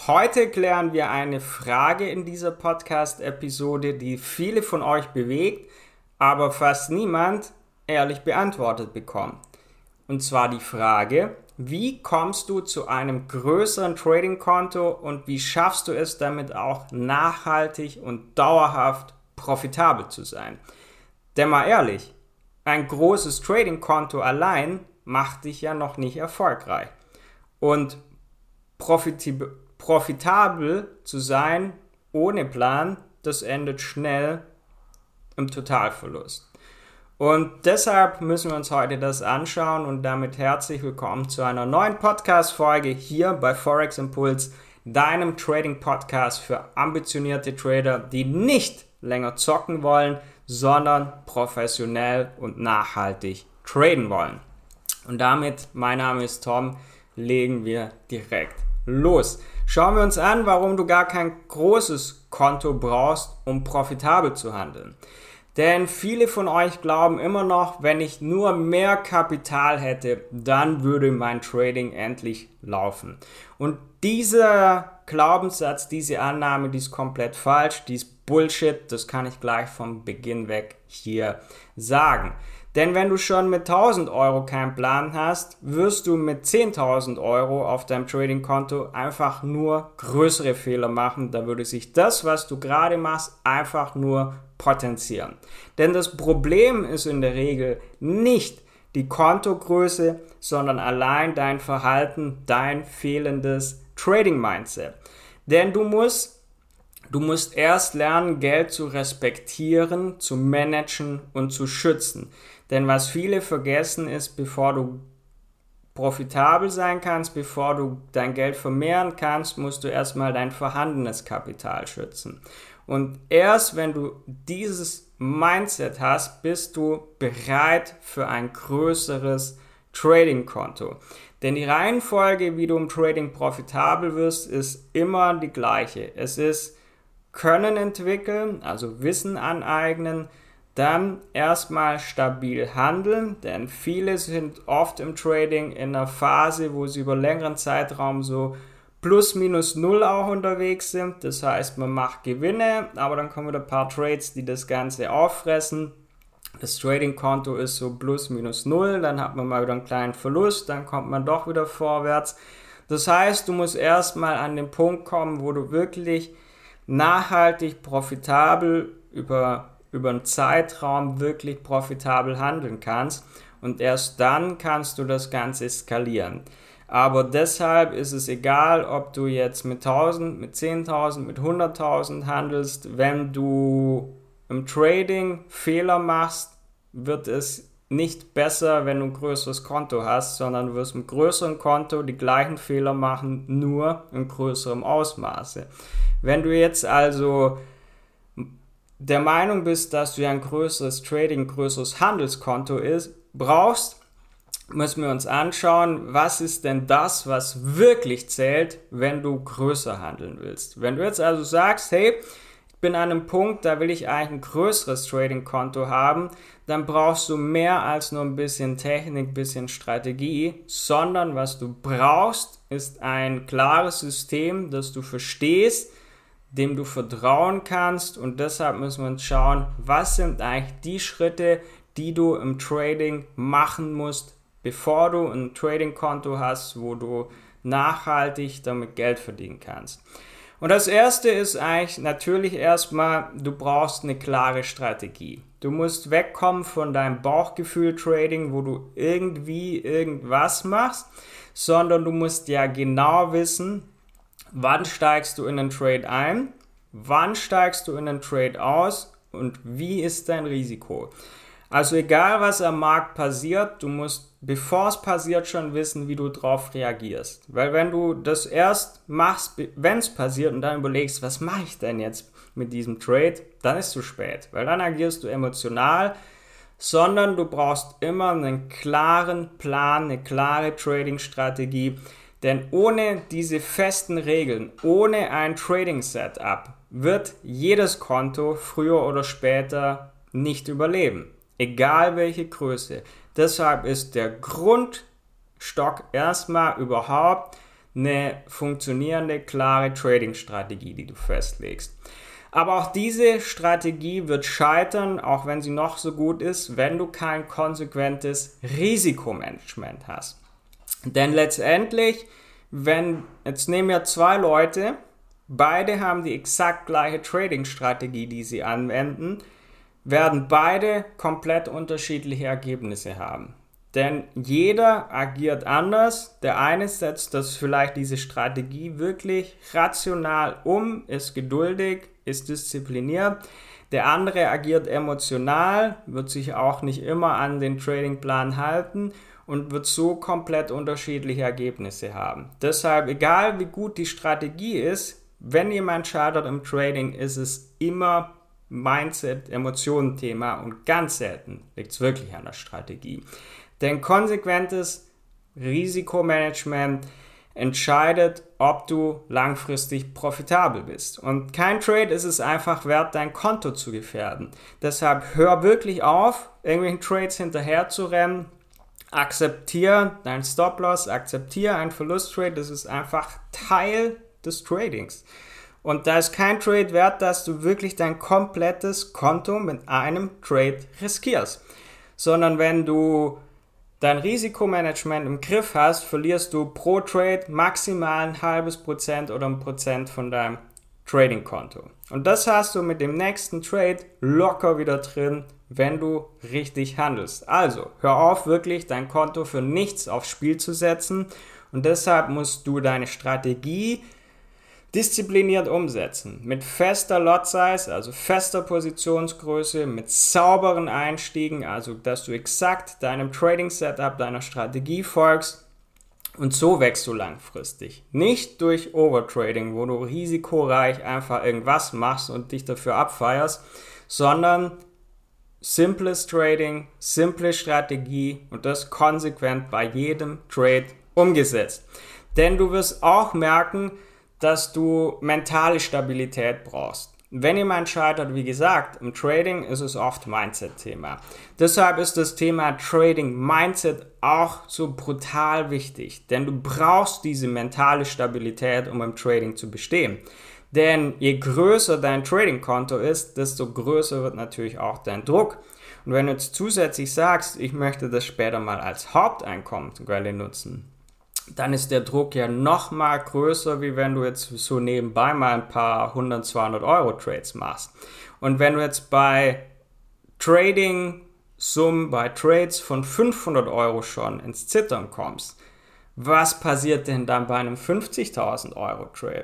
Heute klären wir eine Frage in dieser Podcast-Episode, die viele von euch bewegt, aber fast niemand ehrlich beantwortet bekommt. Und zwar die Frage: Wie kommst du zu einem größeren Trading-Konto und wie schaffst du es damit auch nachhaltig und dauerhaft profitabel zu sein? Denn mal ehrlich, ein großes Trading-Konto allein macht dich ja noch nicht erfolgreich. Und profitabel zu sein ohne Plan, das endet schnell im Totalverlust. Und deshalb müssen wir uns heute das anschauen und damit herzlich willkommen zu einer neuen Podcast-Folge hier bei Forex Impuls, deinem Trading-Podcast für ambitionierte Trader, die nicht länger zocken wollen, sondern professionell und nachhaltig traden wollen. Und damit, mein Name ist Tom, legen wir direkt los. Schauen wir uns an, warum du gar kein großes Konto brauchst, um profitabel zu handeln. Denn viele von euch glauben immer noch, wenn ich nur mehr Kapital hätte, dann würde mein Trading endlich laufen. Und dieser Glaubenssatz, diese Annahme, die ist komplett falsch, die ist Bullshit, das kann ich gleich vom Beginn weg hier sagen. Denn wenn du schon mit 1000 Euro keinen Plan hast, wirst du mit 10.000 Euro auf deinem Trading-Konto einfach nur größere Fehler machen. Da würde sich das, was du gerade machst, einfach nur potenzieren. Denn das Problem ist in der Regel nicht die Kontogröße, sondern allein dein Verhalten, dein fehlendes Trading-Mindset. Denn du musst erst lernen, Geld zu respektieren, zu managen und zu schützen. Denn was viele vergessen ist, bevor du profitabel sein kannst, bevor du dein Geld vermehren kannst, musst du erstmal dein vorhandenes Kapital schützen. Und erst wenn du dieses Mindset hast, bist du bereit für ein größeres Trading-Konto. Denn die Reihenfolge, wie du im Trading profitabel wirst, ist immer die gleiche. Es ist Können entwickeln, also Wissen aneignen, dann erstmal stabil handeln, denn viele sind oft im Trading in einer Phase, wo sie über längeren Zeitraum so plus minus null auch unterwegs sind. Das heißt, man macht Gewinne, aber dann kommen wieder ein paar Trades, die das Ganze auffressen. Das Trading-Konto ist so plus minus null, dann hat man mal wieder einen kleinen Verlust, dann kommt man doch wieder vorwärts. Das heißt, du musst erstmal an den Punkt kommen, wo du wirklich nachhaltig profitabel über einen Zeitraum wirklich profitabel handeln kannst und erst dann kannst du das Ganze skalieren. Aber deshalb ist es egal, ob du jetzt mit 1000, mit 10.000, mit 100.000 handelst. Wenn du im Trading Fehler machst, wird es nicht besser, wenn du ein größeres Konto hast, sondern du wirst mit größerem Konto die gleichen Fehler machen, nur in größerem Ausmaße. Wenn du jetzt also der Meinung bist, dass du ein größeres Trading, größeres Handelskonto brauchst, müssen wir uns anschauen, was ist denn das, was wirklich zählt, wenn du größer handeln willst. Wenn du jetzt also sagst, hey, ich bin an einem Punkt, da will ich eigentlich ein größeres Trading-Konto haben, dann brauchst du mehr als nur ein bisschen Technik, ein bisschen Strategie, sondern was du brauchst, ist ein klares System, das du verstehst, dem du vertrauen kannst, und deshalb müssen wir uns schauen, was sind eigentlich die Schritte, die du im Trading machen musst, bevor du ein Trading-Konto hast, wo du nachhaltig damit Geld verdienen kannst. Und das erste ist eigentlich natürlich erstmal, du brauchst eine klare Strategie. Du musst wegkommen von deinem Bauchgefühl-Trading, wo du irgendwie irgendwas machst, sondern du musst ja genau wissen, wann steigst du in den Trade ein, wann steigst du in den Trade aus und wie ist dein Risiko. Also egal, was am Markt passiert, du musst, bevor es passiert, schon wissen, wie du darauf reagierst. Weil wenn du das erst machst, wenn es passiert und dann überlegst, was mache ich denn jetzt mit diesem Trade, dann ist es zu spät. Weil dann agierst du emotional, sondern du brauchst immer einen klaren Plan, eine klare Trading-Strategie. Denn ohne diese festen Regeln, ohne ein Trading-Setup, wird jedes Konto früher oder später nicht überleben. Egal welche Größe. Deshalb ist der Grundstock erstmal überhaupt eine funktionierende, klare Trading-Strategie, die du festlegst. Aber auch diese Strategie wird scheitern, auch wenn sie noch so gut ist, wenn du kein konsequentes Risikomanagement hast. Denn letztendlich, jetzt nehmen wir 2 Leute, beide haben die exakt gleiche Trading-Strategie, die sie anwenden, werden beide komplett unterschiedliche Ergebnisse haben. Denn jeder agiert anders. Der eine setzt vielleicht diese Strategie wirklich rational um, ist geduldig, ist diszipliniert. Der andere agiert emotional, wird sich auch nicht immer an den Tradingplan halten und wird so komplett unterschiedliche Ergebnisse haben. Deshalb, egal wie gut die Strategie ist, wenn jemand scheitert im Trading, ist es immer Mindset, Emotionen-Thema und ganz selten liegt es wirklich an der Strategie. Denn konsequentes Risikomanagement entscheidet, ob du langfristig profitabel bist. Und kein Trade ist es einfach wert, dein Konto zu gefährden. Deshalb hör wirklich auf, irgendwelchen Trades hinterher zu rennen. Akzeptiere deinen Stop-Loss, akzeptiere einen Verlusttrade. Das ist einfach Teil des Tradings. Und da ist kein Trade wert, dass du wirklich dein komplettes Konto mit einem Trade riskierst. Sondern wenn du dein Risikomanagement im Griff hast, verlierst du pro Trade maximal ein halbes Prozent oder 1% von deinem Trading-Konto. Und das hast du mit dem nächsten Trade locker wieder drin, wenn du richtig handelst. Also, hör auf, wirklich dein Konto für nichts aufs Spiel zu setzen. Und deshalb musst du deine Strategie diszipliniert umsetzen. Mit fester Lot Size, also fester Positionsgröße, mit sauberen Einstiegen, also dass du exakt deinem Trading Setup, deiner Strategie folgst und so wächst du langfristig. Nicht durch Overtrading, wo du risikoreich einfach irgendwas machst und dich dafür abfeierst, sondern simples Trading, simple Strategie und das konsequent bei jedem Trade umgesetzt. Denn du wirst auch merken, dass du mentale Stabilität brauchst. Wenn jemand scheitert, wie gesagt, im Trading ist es oft Mindset-Thema. Deshalb ist das Thema Trading-Mindset auch so brutal wichtig, denn du brauchst diese mentale Stabilität, um im Trading zu bestehen. Denn je größer dein Trading-Konto ist, desto größer wird natürlich auch dein Druck. Und wenn du jetzt zusätzlich sagst, ich möchte das später mal als Haupteinkommensquelle nutzen, dann ist der Druck ja noch mal größer, wie wenn du jetzt so nebenbei mal ein paar 100, 200 Euro Trades machst. Und wenn du jetzt bei Trading-Summen, bei Trades von 500 Euro schon ins Zittern kommst, was passiert denn dann bei einem 50.000 Euro Trade?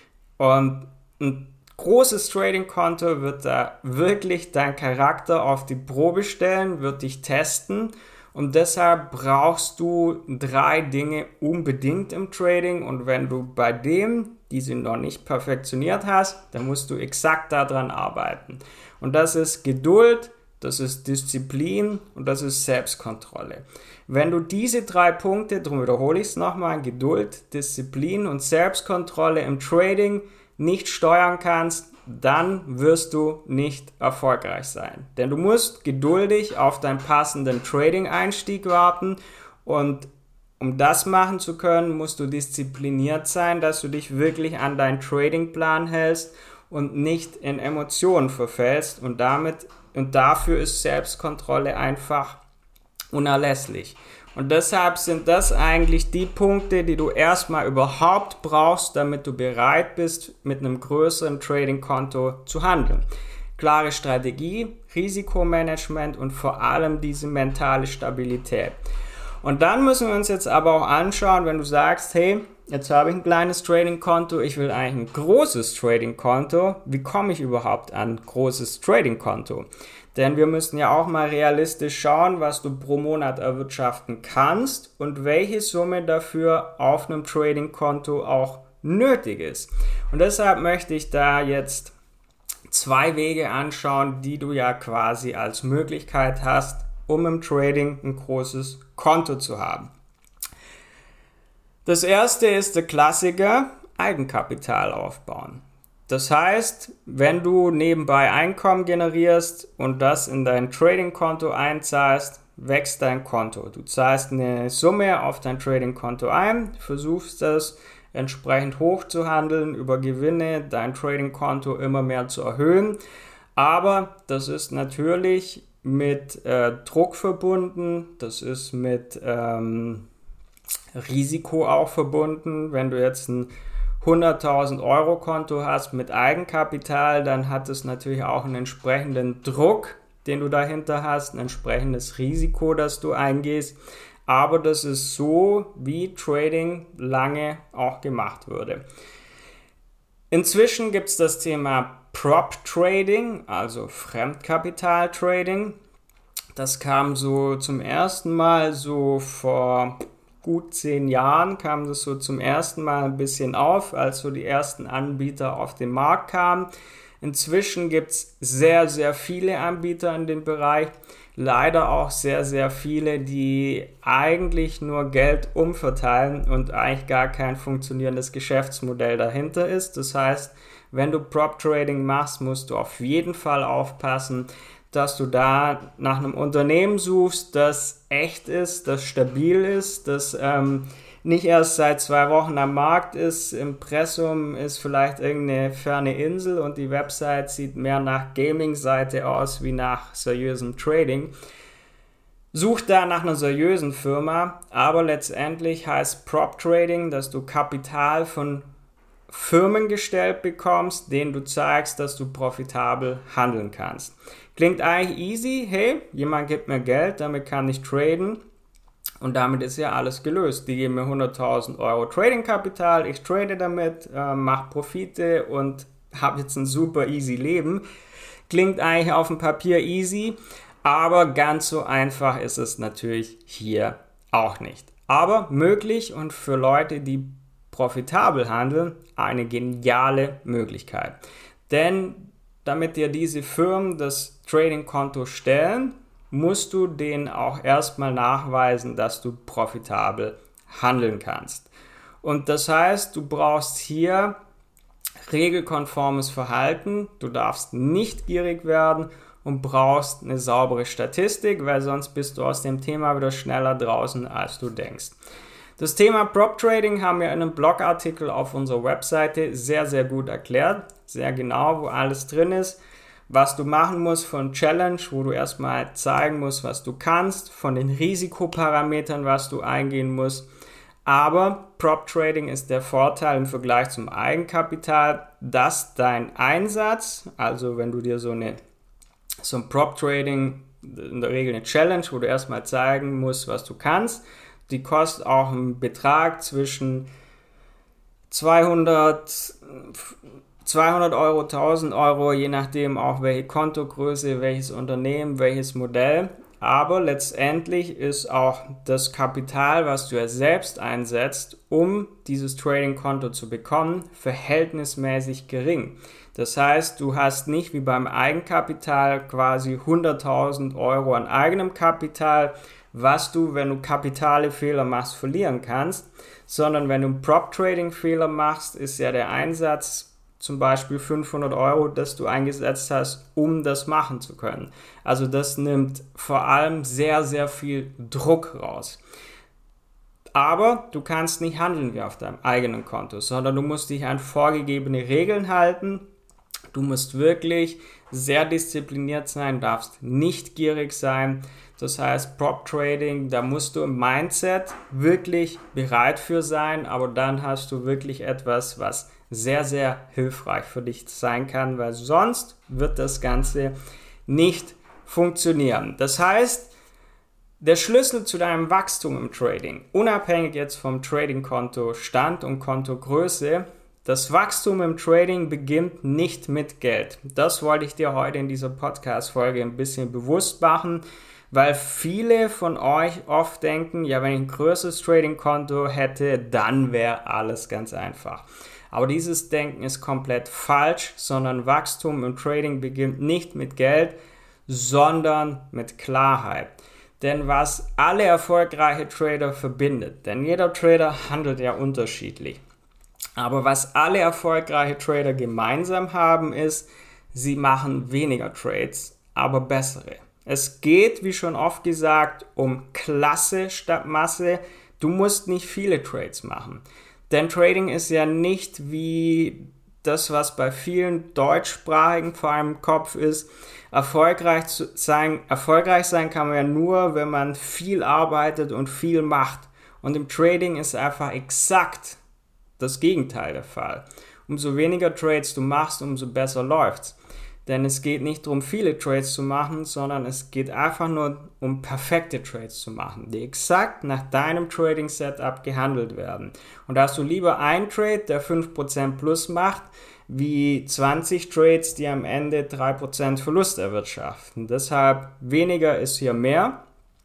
Und ein großes Trading-Konto wird da wirklich deinen Charakter auf die Probe stellen, wird dich testen. Und deshalb brauchst du 3 Dinge unbedingt im Trading und wenn du bei dem diese noch nicht perfektioniert hast, dann musst du exakt daran arbeiten. Und das ist Geduld, das ist Disziplin und das ist Selbstkontrolle. Wenn du diese 3 Punkte, darum wiederhole ich es nochmal, Geduld, Disziplin und Selbstkontrolle im Trading nicht steuern kannst, dann wirst du nicht erfolgreich sein. Denn du musst geduldig auf deinen passenden Trading-Einstieg warten und um das machen zu können, musst du diszipliniert sein, dass du dich wirklich an deinen Tradingplan hältst und nicht in Emotionen verfällst und dafür ist Selbstkontrolle einfach unerlässlich. Und deshalb sind das eigentlich die Punkte, die du erstmal überhaupt brauchst, damit du bereit bist, mit einem größeren Trading-Konto zu handeln. Klare Strategie, Risikomanagement und vor allem diese mentale Stabilität. Und dann müssen wir uns jetzt aber auch anschauen, wenn du sagst, hey, jetzt habe ich ein kleines Trading-Konto, ich will eigentlich ein großes Trading-Konto. Wie komme ich überhaupt an ein großes Trading-Konto? Denn wir müssen ja auch mal realistisch schauen, was du pro Monat erwirtschaften kannst und welche Summe dafür auf einem Trading-Konto auch nötig ist. Und deshalb möchte ich da jetzt 2 Wege anschauen, die du ja quasi als Möglichkeit hast, um im Trading ein großes Konto zu haben. Das erste ist der Klassiker, Eigenkapital aufbauen. Das heißt, wenn du nebenbei Einkommen generierst und das in dein Trading-Konto einzahlst, wächst dein Konto. Du zahlst eine Summe auf dein Trading-Konto ein, versuchst das entsprechend hoch zu handeln, über Gewinne dein Trading-Konto immer mehr zu erhöhen. Aber das ist natürlich mit Druck verbunden, das ist mit Risiko auch verbunden. Wenn du jetzt ein 100.000 Euro Konto hast mit Eigenkapital, dann hat es natürlich auch einen entsprechenden Druck, den du dahinter hast, ein entsprechendes Risiko, das du eingehst. Aber das ist so, wie Trading lange auch gemacht wurde. Inzwischen gibt es das Thema Prop Trading, also Fremdkapital-Trading. Das kam so zum ersten Mal so vor gut 10 Jahren, kam das so zum ersten Mal ein bisschen auf, als so die ersten Anbieter auf den Markt kamen. Inzwischen gibt es sehr, sehr viele Anbieter in dem Bereich. Leider auch sehr, sehr viele, die eigentlich nur Geld umverteilen und eigentlich gar kein funktionierendes Geschäftsmodell dahinter ist. Das heißt, wenn du Prop Trading machst, musst du auf jeden Fall aufpassen, dass du da nach einem Unternehmen suchst, das echt ist, das stabil ist, das nicht erst seit 2 Wochen am Markt ist. Impressum ist vielleicht irgendeine ferne Insel und die Website sieht mehr nach Gaming-Seite aus wie nach seriösem Trading. Such da nach einer seriösen Firma, aber letztendlich heißt Prop Trading, dass du Kapital von Firmen gestellt bekommst, denen du zeigst, dass du profitabel handeln kannst. Klingt eigentlich easy, hey, jemand gibt mir Geld, damit kann ich traden. Und damit ist ja alles gelöst. Die geben mir 100.000 Euro Trading-Kapital, ich trade damit, mache Profite und habe jetzt ein super easy Leben. Klingt eigentlich auf dem Papier easy, aber ganz so einfach ist es natürlich hier auch nicht. Aber möglich und für Leute, die profitabel handeln, eine geniale Möglichkeit. Denn damit dir diese Firmen das Trading-Konto stellen, musst du denen auch erstmal nachweisen, dass du profitabel handeln kannst. Und das heißt, du brauchst hier regelkonformes Verhalten, du darfst nicht gierig werden und brauchst eine saubere Statistik, weil sonst bist du aus dem Thema wieder schneller draußen, als du denkst. Das Thema Prop Trading haben wir in einem Blogartikel auf unserer Webseite sehr, sehr gut erklärt, sehr genau, wo alles drin ist. Was du machen musst von Challenge, wo du erstmal zeigen musst, was du kannst, von den Risikoparametern, was du eingehen musst. Aber Prop Trading ist der Vorteil im Vergleich zum Eigenkapital, dass dein Einsatz, also wenn du dir so ein Prop Trading, in der Regel eine Challenge, wo du erstmal zeigen musst, was du kannst, die kostet auch einen Betrag zwischen 200 Euro, 1000 Euro, je nachdem auch welche Kontogröße, welches Unternehmen, welches Modell. Aber letztendlich ist auch das Kapital, was du ja selbst einsetzt, um dieses Trading-Konto zu bekommen, verhältnismäßig gering. Das heißt, du hast nicht wie beim Eigenkapital quasi 100.000 Euro an eigenem Kapital, was du, wenn du kapitale Fehler machst, verlieren kannst, sondern wenn du einen Prop-Trading-Fehler machst, ist ja der Einsatz zum Beispiel 500 Euro, das du eingesetzt hast, um das machen zu können. Also das nimmt vor allem sehr, sehr viel Druck raus. Aber du kannst nicht handeln wie auf deinem eigenen Konto, sondern du musst dich an vorgegebene Regeln halten. Du musst wirklich sehr diszipliniert sein, darfst nicht gierig sein. Das heißt, Prop Trading, da musst du im Mindset wirklich bereit für sein, aber dann hast du wirklich etwas, was sehr, sehr hilfreich für dich sein kann, weil sonst wird das Ganze nicht funktionieren. Das heißt, der Schlüssel zu deinem Wachstum im Trading, unabhängig jetzt vom Trading-Konto Stand und Kontogröße, das Wachstum im Trading beginnt nicht mit Geld. Das wollte ich dir heute in dieser Podcast-Folge ein bisschen bewusst machen, weil viele von euch oft denken, ja, wenn ich ein größeres Trading-Konto hätte, dann wäre alles ganz einfach. Aber dieses Denken ist komplett falsch, sondern Wachstum im Trading beginnt nicht mit Geld, sondern mit Klarheit. Denn was alle erfolgreiche Trader verbindet, denn jeder Trader handelt ja unterschiedlich, aber was alle erfolgreiche Trader gemeinsam haben, ist, sie machen weniger Trades, aber bessere. Es geht, wie schon oft gesagt, um Klasse statt Masse. Du musst nicht viele Trades machen. Denn Trading ist ja nicht wie das, was bei vielen deutschsprachigen vor allem im Kopf ist. Erfolgreich sein kann man ja nur, wenn man viel arbeitet und viel macht. Und im Trading ist einfach exakt das Gegenteil der Fall. Umso weniger Trades du machst, umso besser läuft's. Denn es geht nicht darum, viele Trades zu machen, sondern es geht einfach nur um perfekte Trades zu machen, die exakt nach deinem Trading-Setup gehandelt werden. Und da hast du lieber einen Trade, der 5% plus macht, wie 20 Trades, die am Ende 3% Verlust erwirtschaften. Deshalb weniger ist hier mehr.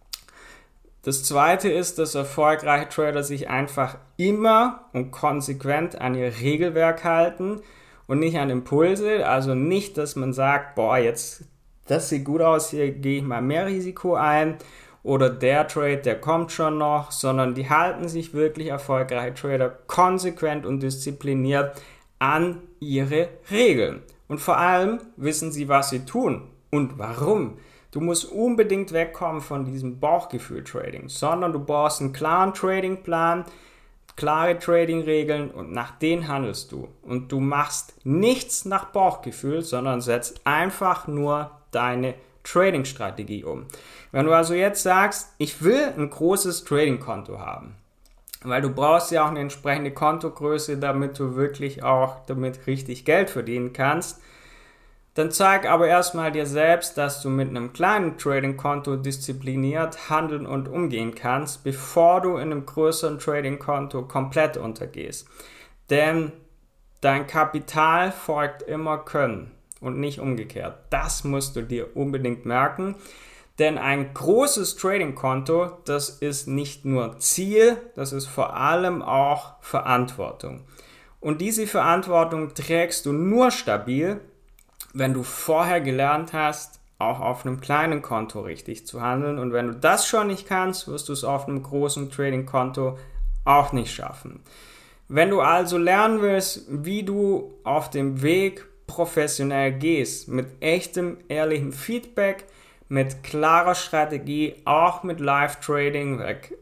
Das zweite ist, dass erfolgreiche Trader sich einfach immer und konsequent an ihr Regelwerk halten und nicht an Impulse. Also nicht, dass man sagt, boah, jetzt, das sieht gut aus, hier gehe ich mal mehr Risiko ein oder der Trade, der kommt schon noch, sondern die halten sich wirklich erfolgreiche Trader konsequent und diszipliniert an ihre Regeln. Und vor allem wissen sie, was sie tun und warum. Du musst unbedingt wegkommen von diesem Bauchgefühl-Trading, sondern du brauchst einen klaren Tradingplan, klare Trading-Regeln und nach denen handelst du. Und du machst nichts nach Bauchgefühl, sondern setzt einfach nur deine Trading-Strategie um. Wenn du also jetzt sagst, ich will ein großes Trading-Konto haben, weil du brauchst ja auch eine entsprechende Kontogröße, damit du wirklich auch damit richtig Geld verdienen kannst, dann zeig aber erstmal dir selbst, dass du mit einem kleinen Trading-Konto diszipliniert handeln und umgehen kannst, bevor du in einem größeren Trading-Konto komplett untergehst. Denn dein Kapital folgt immer Können und nicht umgekehrt. Das musst du dir unbedingt merken. Denn ein großes Trading-Konto, das ist nicht nur Ziel, das ist vor allem auch Verantwortung. Und diese Verantwortung trägst du nur stabil, wenn du vorher gelernt hast, auch auf einem kleinen Konto richtig zu handeln. Und wenn du das schon nicht kannst, wirst du es auf einem großen Trading-Konto auch nicht schaffen. Wenn du also lernen willst, wie du auf dem Weg professionell gehst, mit echtem, ehrlichem Feedback, mit klarer Strategie, auch mit Live-Trading,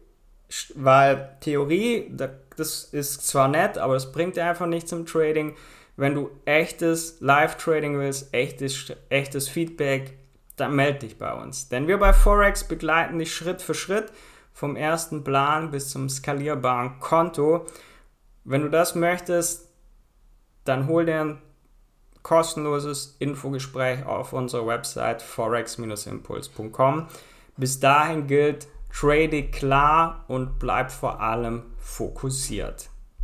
weil Theorie, das ist zwar nett, aber es bringt dir einfach nichts im Trading. Wenn du echtes Live-Trading willst, echtes Feedback, dann melde dich bei uns. Denn wir bei Forex begleiten dich Schritt für Schritt vom ersten Plan bis zum skalierbaren Konto. Wenn du das möchtest, dann hol dir ein kostenloses Infogespräch auf unserer Website forex-impuls.com. Bis dahin gilt, trade klar und bleib vor allem fokussiert.